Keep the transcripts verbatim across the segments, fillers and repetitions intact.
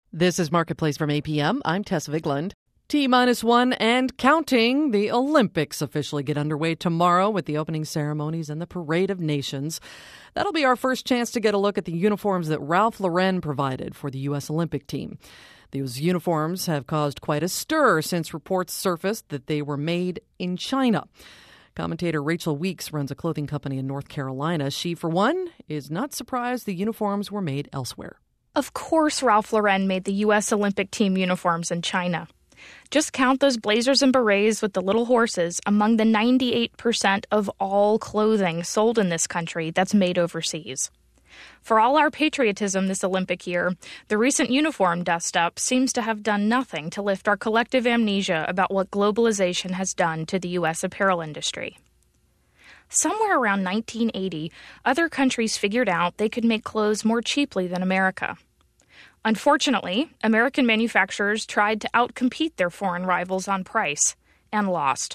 This is Marketplace from A P M. I'm Tess Vigland. T minus one and counting. The Olympics officially get underway tomorrow with the opening ceremonies and the Parade of Nations. That'll be our first chance to get a look at the uniforms that Ralph Lauren provided for the U S. Olympic team. Those uniforms have caused quite a stir since reports surfaced that they were made in China. Commentator Rachel Weeks runs a clothing company in North Carolina. She, for one, is not surprised the uniforms were made elsewhere. Of course Ralph Lauren made the U S. Olympic team uniforms in China. Just count those blazers and berets with the little horses among the ninety-eight percent of all clothing sold in this country that's made overseas. For all our patriotism this Olympic year, the recent uniform dust-up seems to have done nothing to lift our collective amnesia about what globalization has done to the U S apparel industry. Somewhere around nineteen eighty, other countries figured out they could make clothes more cheaply than America. Unfortunately, American manufacturers tried to outcompete their foreign rivals on price and lost.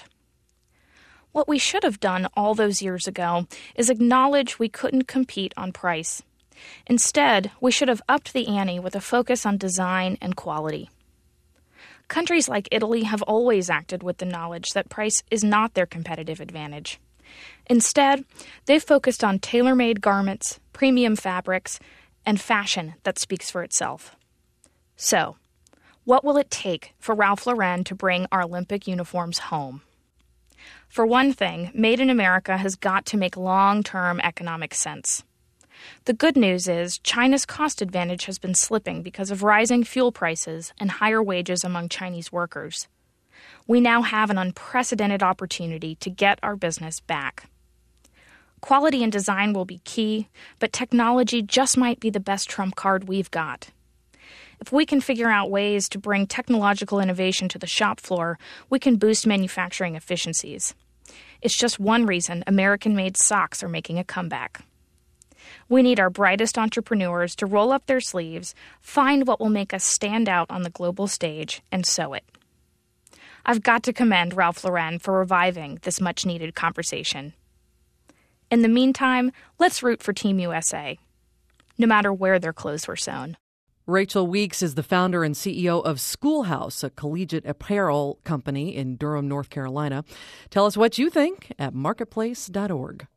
What we should have done all those years ago is acknowledge we couldn't compete on price. Instead, we should have upped the ante with a focus on design and quality. Countries like Italy have always acted with the knowledge that price is not their competitive advantage. Instead, they've focused on tailor-made garments, premium fabrics, and fashion that speaks for itself. So, what will it take for Ralph Lauren to bring our Olympic uniforms home? For one thing, Made in America has got to make long-term economic sense. The good news is China's cost advantage has been slipping because of rising fuel prices and higher wages among Chinese workers. We now have an unprecedented opportunity to get our business back. Quality and design will be key, but technology just might be the best trump card we've got. If we can figure out ways to bring technological innovation to the shop floor, we can boost manufacturing efficiencies. It's just one reason American-made socks are making a comeback. We need our brightest entrepreneurs to roll up their sleeves, find what will make us stand out on the global stage, and sew it. I've got to commend Ralph Lauren for reviving this much-needed conversation. In the meantime, let's root for Team U S A, no matter where their clothes were sewn. Rachel Weeks is the founder and C E O of Schoolhouse, a collegiate apparel company in Durham, North Carolina. Tell us what you think at marketplace dot org.